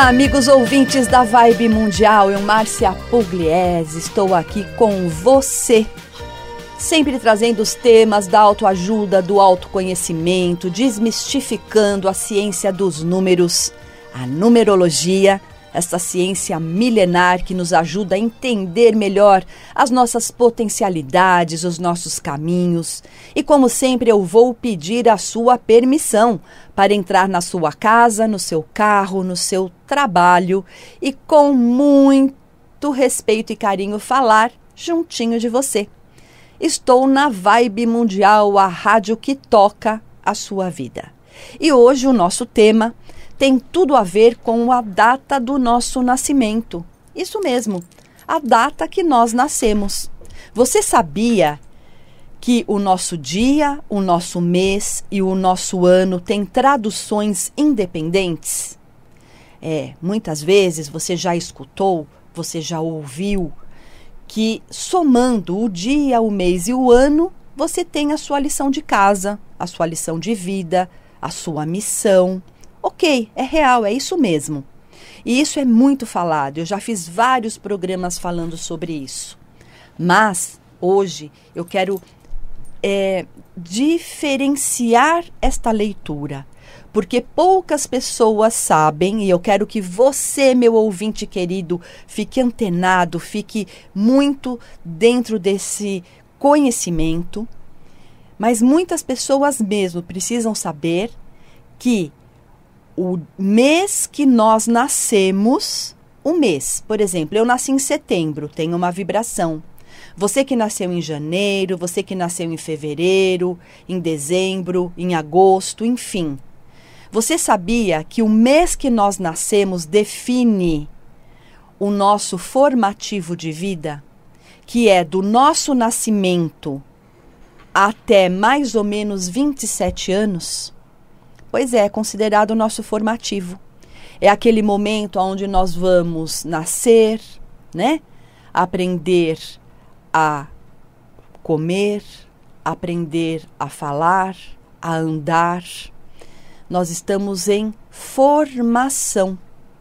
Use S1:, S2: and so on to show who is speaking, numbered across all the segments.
S1: Olá, amigos ouvintes da Vibe Mundial, eu, Márcia Pugliese, estou aqui com você, sempre trazendo os temas da autoajuda, do autoconhecimento, desmistificando a ciência dos números, a numerologia, essa ciência milenar que nos ajuda a entender melhor as nossas potencialidades, os nossos caminhos. E como sempre, eu vou pedir a sua permissão para entrar na sua casa, no seu carro, no seu trabalho e com muito respeito e carinho falar juntinho de você. Estou na Vibe Mundial, a rádio que toca a sua vida. E hoje o nosso tema tem tudo a ver com a data do nosso nascimento. Isso mesmo, a data que nós nascemos. Você sabia que o nosso dia, o nosso mês e o nosso ano têm traduções independentes? Muitas vezes você já escutou, você já ouviu que somando o dia, o mês e o ano, você tem a sua lição de casa, a sua lição de vida, a sua missão. Ok, é real, é isso mesmo. E isso é muito falado, eu já fiz vários programas falando sobre isso. Mas, hoje, eu quero diferenciar esta leitura, porque poucas pessoas sabem, e eu quero que você, meu ouvinte querido, fique antenado, fique muito dentro desse conhecimento, mas muitas pessoas mesmo precisam saber que o mês que nós nascemos, o mês, por exemplo, eu nasci em setembro, tem uma vibração. Você que nasceu em janeiro, você que nasceu em fevereiro, em dezembro, em agosto, enfim. Você sabia que o mês que nós nascemos define o nosso formativo de vida, que é do nosso nascimento até mais ou menos 27 anos? Pois é considerado o nosso formativo. É aquele momento onde nós vamos nascer, né? Aprender a comer, aprender a falar, a andar. Nós estamos em formação.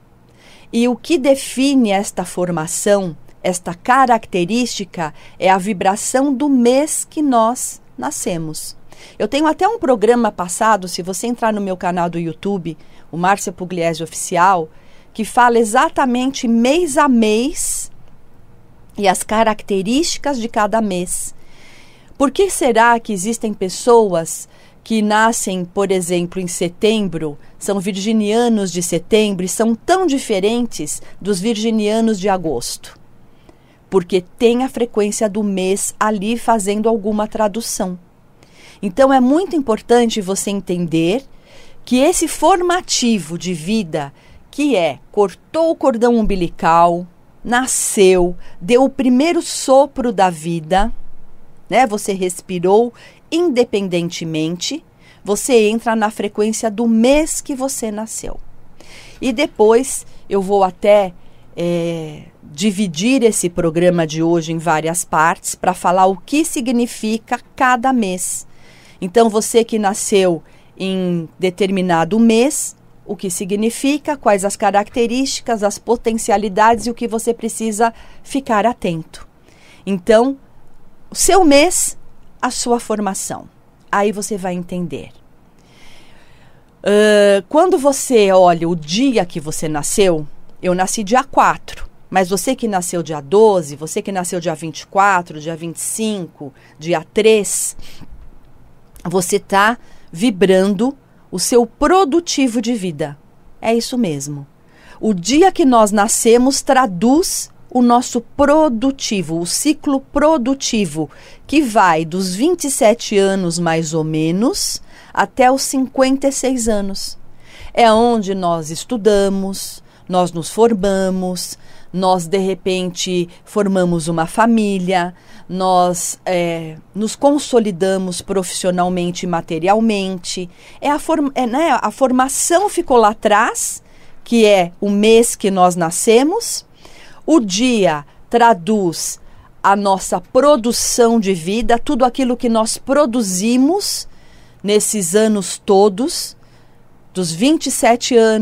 S1: E o que define esta formação, esta característica, é a vibração do mês que nós nascemos. Eu tenho até um programa passado, se você entrar no meu canal do YouTube, o Márcia Pugliese Oficial, que fala exatamente mês a mês e as características de cada mês. Por que será que existem pessoas que nascem, por exemplo, em setembro, são virginianos de setembro e são tão diferentes dos virginianos de agosto? Porque tem a frequência do mês ali fazendo alguma tradução. Então, é muito importante você entender que esse formativo de vida, que cortou o cordão umbilical, nasceu, deu o primeiro sopro da vida, né? Você respirou independentemente, você entra na frequência do mês que você nasceu. E depois eu vou até dividir esse programa de hoje em várias partes para falar o que significa cada mês. Então, você que nasceu em determinado mês, o que significa, quais as características, as potencialidades e o que você precisa ficar atento. Então, o seu mês, a sua formação. Aí você vai entender. Quando você olha o dia que você nasceu, eu nasci dia 4. Mas você que nasceu dia 12, você que nasceu dia 24, dia 25, dia 3... você está vibrando o seu produtivo de vida. É isso mesmo. O dia que nós nascemos traduz o nosso produtivo, o ciclo produtivo, que vai dos 27 anos mais ou menos até os 56 anos. É onde nós estudamos, nós nos formamos, nós de repente formamos uma família, nós nos consolidamos profissionalmente e materialmente. A formação ficou lá atrás, que é o mês que nós nascemos. O dia traduz a nossa produção de vida, tudo aquilo que nós produzimos nesses anos todos, dos 27 anos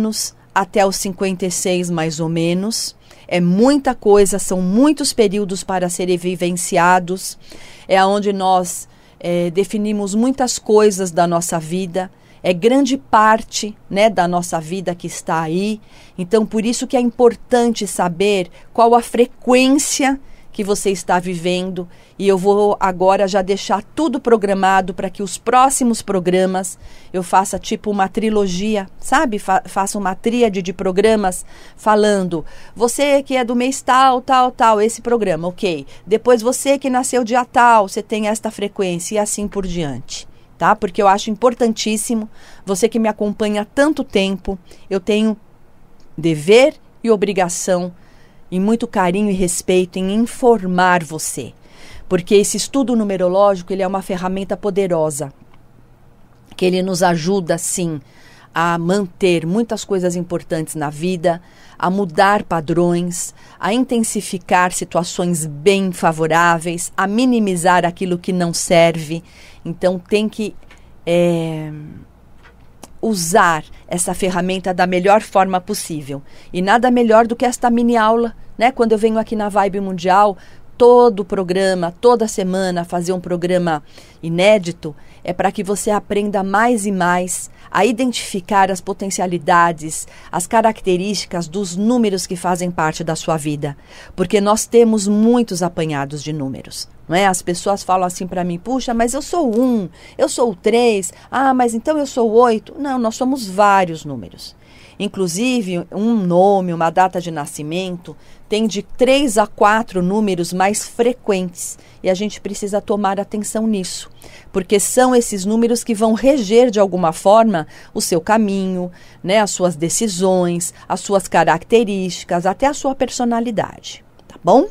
S1: até os 56 mais ou menos. É muita coisa, são muitos períodos para serem vivenciados. É onde nós definimos muitas coisas da nossa vida. É grande parte, né, da nossa vida que está aí. Então, por isso que é importante saber qual a frequência que você está vivendo. E eu vou agora já deixar tudo programado para que os próximos programas eu faça tipo uma trilogia, sabe? Faça uma tríade de programas falando, você que é do mês tal, tal, tal, esse programa, ok. Depois você que nasceu dia tal, você tem esta frequência e assim por diante. Tá? Porque eu acho importantíssimo, você que me acompanha há tanto tempo, eu tenho dever e obrigação, e muito carinho e respeito em informar você. Porque esse estudo numerológico, ele é uma ferramenta poderosa, que ele nos ajuda, sim, a manter muitas coisas importantes na vida, a mudar padrões, a intensificar situações bem favoráveis, a minimizar aquilo que não serve. Então tem que usar essa ferramenta da melhor forma possível. E nada melhor do que esta mini aula, né? Quando eu venho aqui na Vibe Mundial, todo o programa, toda semana, fazer um programa inédito, é para que você aprenda mais e mais a identificar as potencialidades, as características dos números que fazem parte da sua vida. Porque nós temos muitos apanhados de números, não é? As pessoas falam assim para mim, puxa, mas eu sou 1, eu sou 3, mas então eu sou 8. Não, nós somos vários números. Inclusive, um nome, uma data de nascimento, tem de 3 a 4 números mais frequentes. E a gente precisa tomar atenção nisso. Porque são esses números que vão reger, de alguma forma, o seu caminho, né, as suas decisões, as suas características, até a sua personalidade. Tá bom?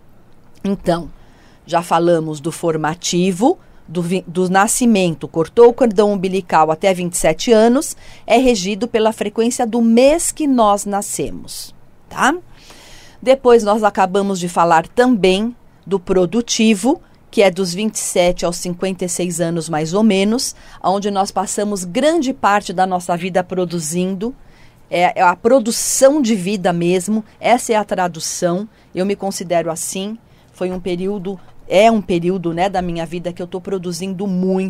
S1: Então, já falamos do formativo, do nascimento, cortou o cordão umbilical até 27 anos, é regido pela frequência do mês que nós nascemos, tá? Depois nós acabamos de falar também do produtivo, que é dos 27 aos 56 anos mais ou menos, onde nós passamos grande parte da nossa vida produzindo, é a produção de vida mesmo, essa é a tradução, eu me considero assim, foi um período... É um período, né, da minha vida que eu estou produzindo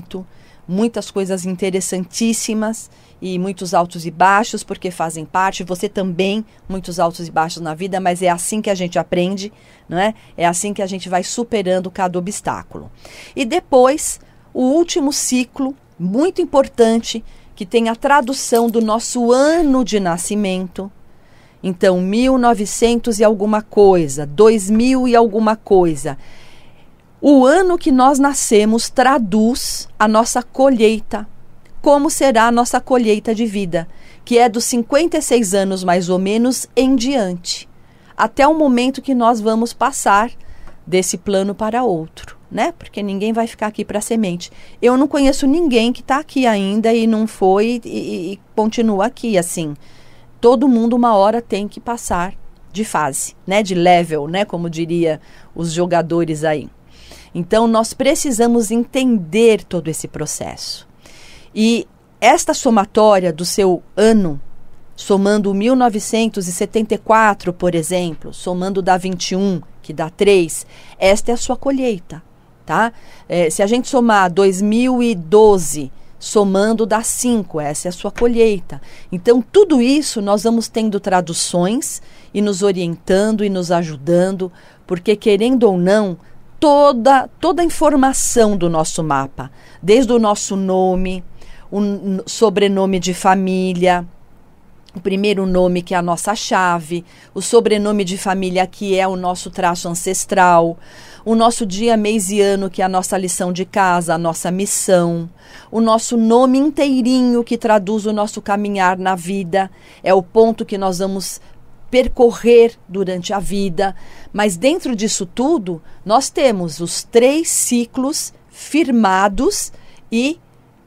S1: muitas coisas interessantíssimas e muitos altos e baixos, porque fazem parte, você também, muitos altos e baixos na vida, mas é assim que a gente aprende, não é? É assim que a gente vai superando cada obstáculo. E depois, o último ciclo, muito importante, que tem a tradução do nosso ano de nascimento. Então, 1900 e alguma coisa, 2000 e alguma coisa. O ano que nós nascemos traduz a nossa colheita. Como será a nossa colheita de vida? Que é dos 56 anos mais ou menos em diante. Até o momento que nós vamos passar desse plano para outro, né? Porque ninguém vai ficar aqui para semente. Eu não conheço ninguém que está aqui ainda e não foi e continua aqui assim. Todo mundo uma hora tem que passar de fase, né? De level, né? Como diria os jogadores aí. Então, nós precisamos entender todo esse processo. E esta somatória do seu ano, somando 1974, por exemplo, somando dá 21, que dá 3, esta é a sua colheita, tá? Se a gente somar 2012, somando dá 5, essa é a sua colheita. Então, tudo isso nós vamos tendo traduções e nos orientando e nos ajudando, porque querendo ou não, toda a informação do nosso mapa, desde o nosso nome, o sobrenome de família, o primeiro nome que é a nossa chave, o sobrenome de família que é o nosso traço ancestral, o nosso dia, mês e ano que é a nossa lição de casa, a nossa missão, o nosso nome inteirinho que traduz o nosso caminhar na vida, é o ponto que nós vamos percorrer durante a vida, mas dentro disso tudo nós temos os 3 ciclos firmados e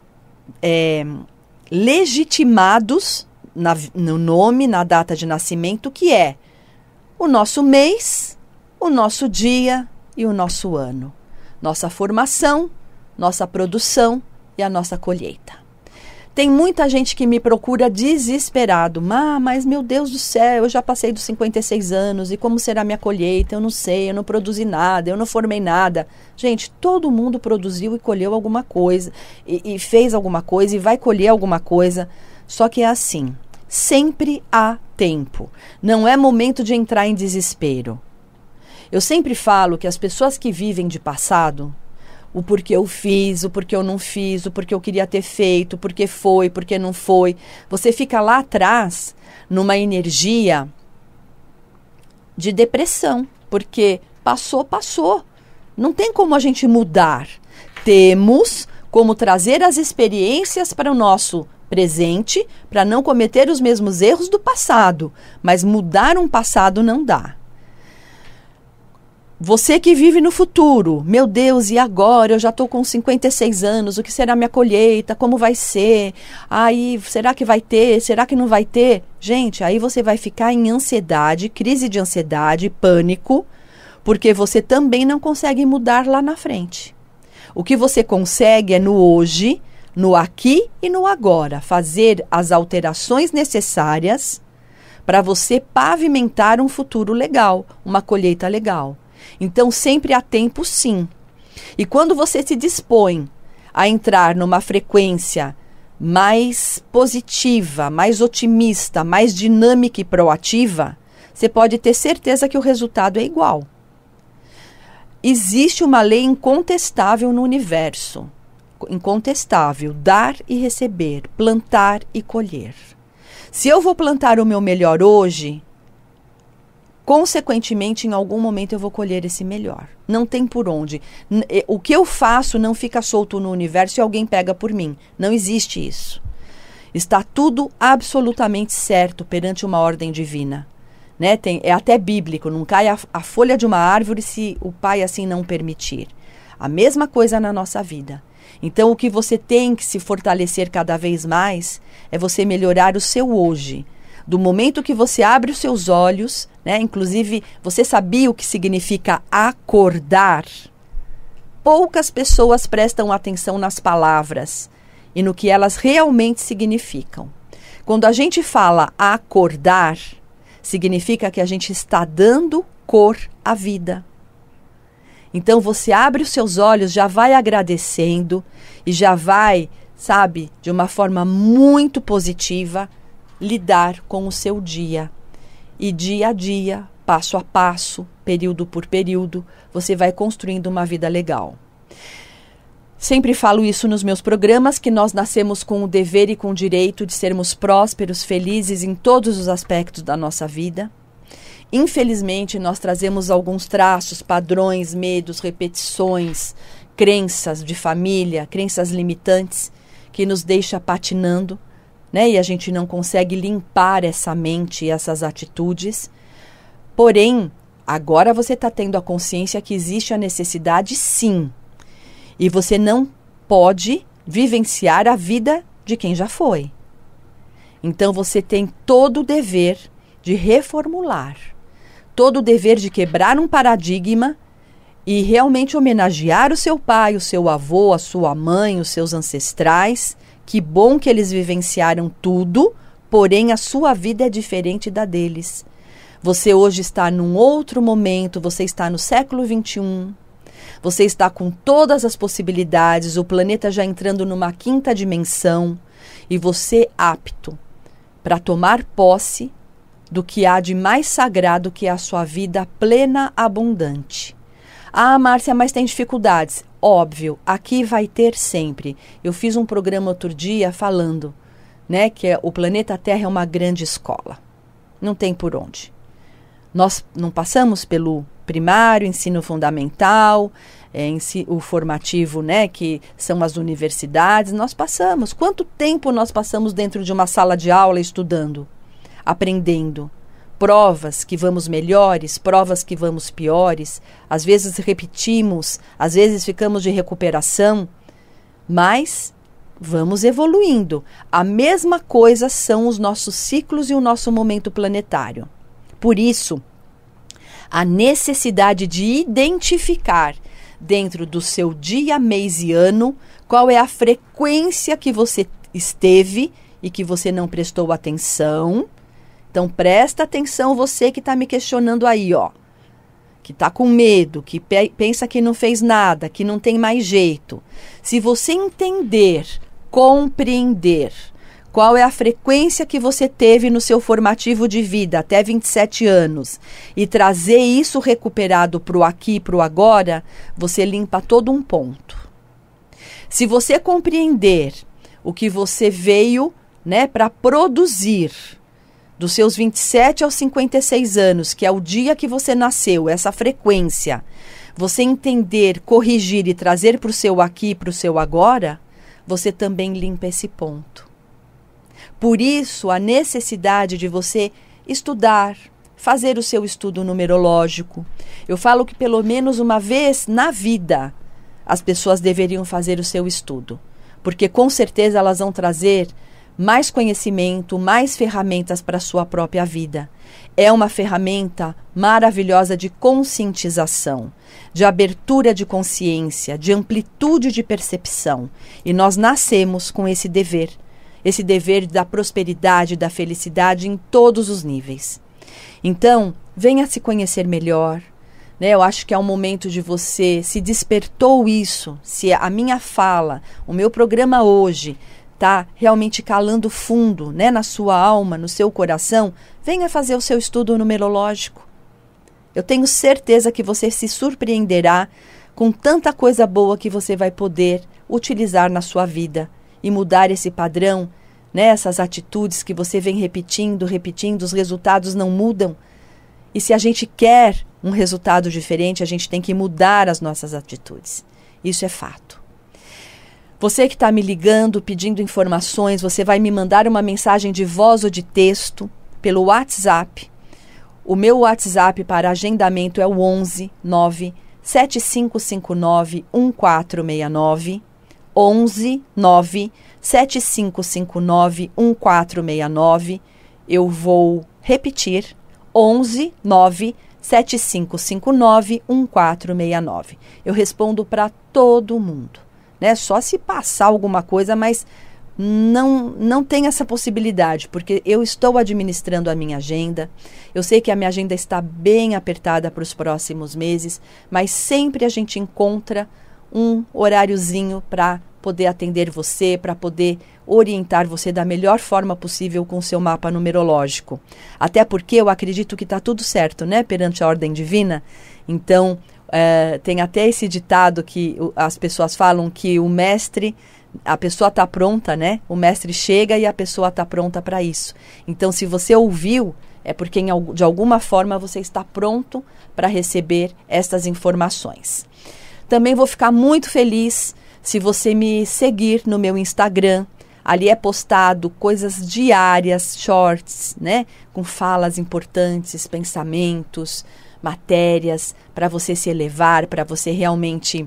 S1: legitimados no nome, na data de nascimento, que é o nosso mês, o nosso dia e o nosso ano, nossa formação, nossa produção e a nossa colheita. Tem muita gente que me procura desesperado. Mas meu Deus do céu, eu já passei dos 56 anos e como será minha colheita? Eu não sei, eu não produzi nada, eu não formei nada. Gente, todo mundo produziu e colheu alguma coisa, e fez alguma coisa e vai colher alguma coisa. Só que é assim, sempre há tempo. Não é momento de entrar em desespero. Eu sempre falo que as pessoas que vivem de passado, o porquê eu fiz, o porquê eu não fiz, o porquê eu queria ter feito, porquê foi, porquê não foi. Você fica lá atrás numa energia de depressão, porque passou, passou. Não tem como a gente mudar. Temos como trazer as experiências para o nosso presente, para não cometer os mesmos erros do passado, mas mudar um passado não dá. Você que vive no futuro, meu Deus, e agora? Eu já estou com 56 anos, o que será minha colheita? Como vai ser? Aí, será que vai ter? Será que não vai ter? Gente, aí você vai ficar em ansiedade, crise de ansiedade, pânico, porque você também não consegue mudar lá na frente. O que você consegue é no hoje, no aqui e no agora, fazer as alterações necessárias para você pavimentar um futuro legal, uma colheita legal. Então, sempre há tempo, sim. E quando você se dispõe a entrar numa frequência mais positiva, mais otimista, mais dinâmica e proativa, você pode ter certeza que o resultado é igual. Existe uma lei incontestável no universo. Incontestável, dar e receber, plantar e colher. Se eu vou plantar o meu melhor hoje, consequentemente, em algum momento eu vou colher esse melhor. Não tem por onde. O que eu faço não fica solto no universo e alguém pega por mim. Não existe isso. Está tudo absolutamente certo perante uma ordem divina. Né? É até bíblico, não cai a folha de uma árvore se o Pai assim não permitir. A mesma coisa na nossa vida. Então, o que você tem que se fortalecer cada vez mais é você melhorar o seu hoje. Do momento que você abre os seus olhos, né? Inclusive, você sabia o que significa acordar? Poucas pessoas prestam atenção nas palavras e no que elas realmente significam. Quando a gente fala acordar, significa que a gente está dando cor à vida. Então, você abre os seus olhos, já vai agradecendo e já vai, sabe, de uma forma muito positiva, lidar com o seu dia. E dia a dia, passo a passo, período por período, você vai construindo uma vida legal. Sempre falo isso nos meus programas, que nós nascemos com o dever e com o direito de sermos prósperos, felizes em todos os aspectos da nossa vida. Infelizmente, nós trazemos alguns traços, padrões, medos, repetições, crenças de família, crenças limitantes, que nos deixa patinando, né? E a gente não consegue limpar essa mente e essas atitudes. Porém, agora você está tendo a consciência que existe a necessidade, sim. E você não pode vivenciar a vida de quem já foi. Então, você tem todo o dever de reformular, todo o dever de quebrar um paradigma e realmente homenagear o seu pai, o seu avô, a sua mãe, os seus ancestrais. Que bom que eles vivenciaram tudo, porém a sua vida é diferente da deles. Você hoje está num outro momento, você está no século XXI, você está com todas as possibilidades, o planeta já entrando numa quinta dimensão e você apto para tomar posse do que há de mais sagrado, que é a sua vida plena, abundante. Ah, Márcia, mas tem dificuldades. Óbvio, aqui vai ter sempre. Eu fiz um programa outro dia falando, né, que o planeta Terra é uma grande escola. Não tem por onde. Nós não passamos pelo primário, ensino fundamental, o formativo, né, que são as universidades. Nós passamos. Quanto tempo nós passamos dentro de uma sala de aula estudando, aprendendo? Provas que vamos melhores, provas que vamos piores, às vezes repetimos, às vezes ficamos de recuperação, mas vamos evoluindo. A mesma coisa são os nossos ciclos e o nosso momento planetário. Por isso, a necessidade de identificar dentro do seu dia, mês e ano qual é a frequência que você esteve e que você não prestou atenção. Então presta atenção, você que está me questionando aí, ó, que está com medo, que pensa que não fez nada, que não tem mais jeito. Se você entender, compreender qual é a frequência que você teve no seu formativo de vida até 27 anos e trazer isso recuperado para o aqui e para o agora, você limpa todo um ponto. Se você compreender o que você veio, né, para produzir dos seus 27 aos 56 anos, que é o dia que você nasceu, essa frequência, você entender, corrigir e trazer para o seu aqui e para o seu agora, você também limpa esse ponto. Por isso, a necessidade de você estudar, fazer o seu estudo numerológico. Eu falo que pelo menos uma vez na vida as pessoas deveriam fazer o seu estudo, porque com certeza elas vão trazer mais conhecimento, mais ferramentas para a sua própria vida. É uma ferramenta maravilhosa de conscientização, de abertura de consciência, de amplitude de percepção. E nós nascemos com esse dever da prosperidade, da felicidade em todos os níveis. Então, venha se conhecer melhor, né? Eu acho que é um momento de você, se despertou isso, se a minha fala, o meu programa hoje está realmente calando fundo, né, na sua alma, no seu coração, venha fazer o seu estudo numerológico. Eu tenho certeza que você se surpreenderá com tanta coisa boa que você vai poder utilizar na sua vida e mudar esse padrão, né, essas atitudes que você vem repetindo, os resultados não mudam. E se a gente quer um resultado diferente, a gente tem que mudar as nossas atitudes. Isso é fato. Você que está me ligando, pedindo informações, você vai me mandar uma mensagem de voz ou de texto pelo WhatsApp. O meu WhatsApp para agendamento é o 11 9 7559 1469. 11 9 7559 1469. Eu vou repetir. 11 9 7559 1469. Eu respondo para todo mundo, né? Só se passar alguma coisa, mas não tem essa possibilidade, porque eu estou administrando a minha agenda. Eu sei que a minha agenda está bem apertada para os próximos meses, mas sempre a gente encontra um horáriozinho para poder atender você, para poder orientar você da melhor forma possível com o seu mapa numerológico. Até porque eu acredito que está tudo certo, né, perante a ordem divina. Então, tem até esse ditado que as pessoas falam que o mestre, a pessoa está pronta, né? O mestre chega e a pessoa está pronta para isso. Então, se você ouviu, é porque de alguma forma você está pronto para receber estas informações. Também vou ficar muito feliz se você me seguir no meu Instagram. Ali é postado coisas diárias, shorts, né? Com falas importantes, pensamentos, matérias, para você se elevar, para você realmente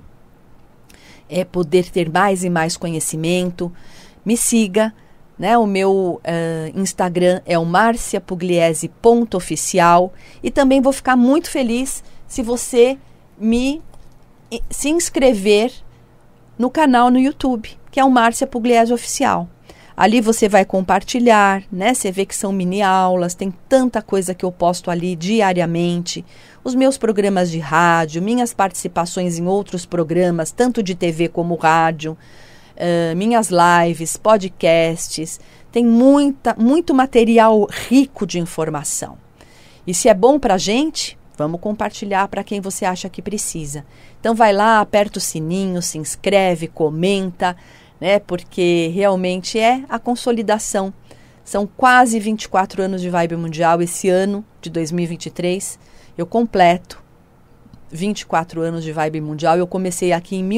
S1: poder ter mais e mais conhecimento. Me siga, né? O meu Instagram é o marciapugliese.oficial. E também vou ficar muito feliz se você se inscrever no canal no YouTube, que é o Márcia Pugliese Oficial. Ali você vai compartilhar, né? Você vê que são mini aulas, tem tanta coisa que eu posto ali diariamente. Os meus programas de rádio, minhas participações em outros programas, tanto de TV como rádio, minhas lives, podcasts. Tem muito material rico de informação. E se é bom para a gente, vamos compartilhar para quem você acha que precisa. Então vai lá, aperta o sininho, se inscreve, comenta, né? Porque realmente é a consolidação. São quase 24 anos de Vibe Mundial. Esse ano de 2023 eu completo 24 anos de Vibe Mundial. Eu comecei aqui em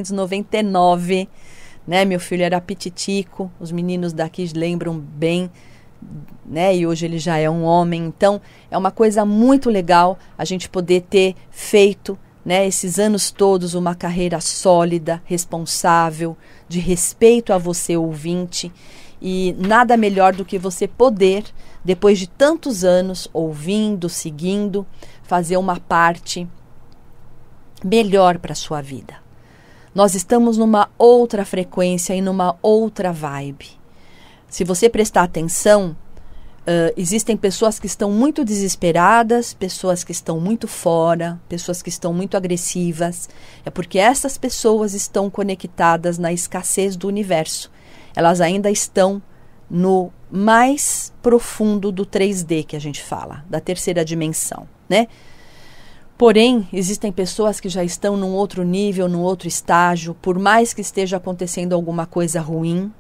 S1: 1999, né? Meu filho era pititico, os meninos daqui lembram bem, né? E hoje ele já é um homem. Então é uma coisa muito legal a gente poder ter feito, né, esses anos todos uma carreira sólida, responsável, de respeito a você, ouvinte. E nada melhor do que você poder, depois de tantos anos ouvindo, seguindo, fazer uma parte melhor para a sua vida. Nós estamos numa outra frequência e numa outra vibe. Se você prestar atenção, existem pessoas que estão muito desesperadas, pessoas que estão muito fora, pessoas que estão muito agressivas. É porque essas pessoas estão conectadas na escassez do universo. Elas ainda estão no mais profundo do 3D que a gente fala, da terceira dimensão, né? Porém, existem pessoas que já estão num outro nível, num outro estágio, por mais que esteja acontecendo alguma coisa ruim,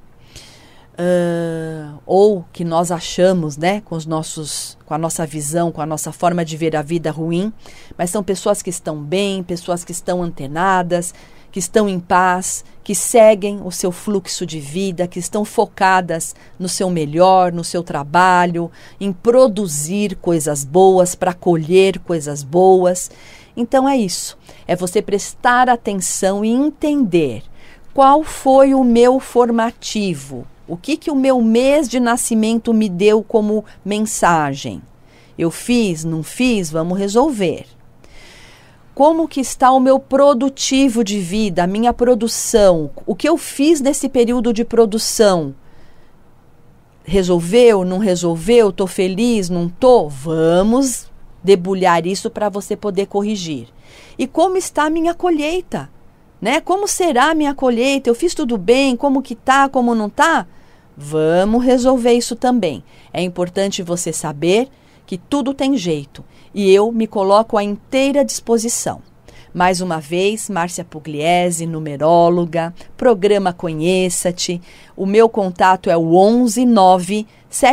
S1: ou que nós achamos, né, com a nossa visão, com a nossa forma de ver a vida ruim, mas são pessoas que estão bem, pessoas que estão antenadas, que estão em paz, que seguem o seu fluxo de vida, que estão focadas no seu melhor, no seu trabalho, em produzir coisas boas, para colher coisas boas. Então é isso, é você prestar atenção e entender qual foi o meu formativo, o que o meu mês de nascimento me deu como mensagem. Eu fiz, não fiz, vamos resolver. Como que está o meu produtivo de vida, a minha produção? O que eu fiz nesse período de produção? Resolveu, não resolveu? Estou feliz, não estou? Vamos debulhar isso para você poder corrigir. E como está a minha colheita? Né? Como será a minha colheita? Eu fiz tudo bem? Como que tá? Como não tá? Vamos resolver isso também. É importante você saber que tudo tem jeito. E eu me coloco à inteira disposição. Mais uma vez, Márcia Pugliese, numeróloga, programa Conheça-te. O meu contato é o 11 9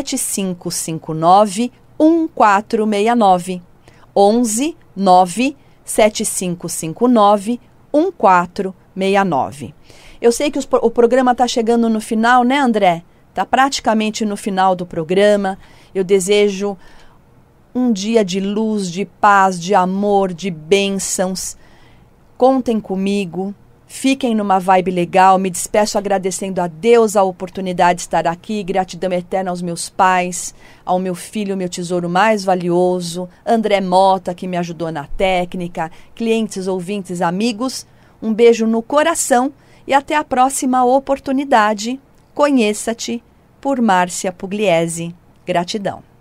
S1: 7559 1469. 11 9 7559 1469. Eu sei que o programa está chegando no final, né, André? Está praticamente no final do programa. Eu desejo um dia de luz, de paz, de amor, de bênçãos. Contem comigo, fiquem numa vibe legal. Me despeço agradecendo a Deus a oportunidade de estar aqui. Gratidão eterna aos meus pais, ao meu filho, meu tesouro mais valioso, André Mota, que me ajudou na técnica, clientes, ouvintes, amigos. Um beijo no coração e até a próxima oportunidade. Conheça-te, por Márcia Pugliese. Gratidão.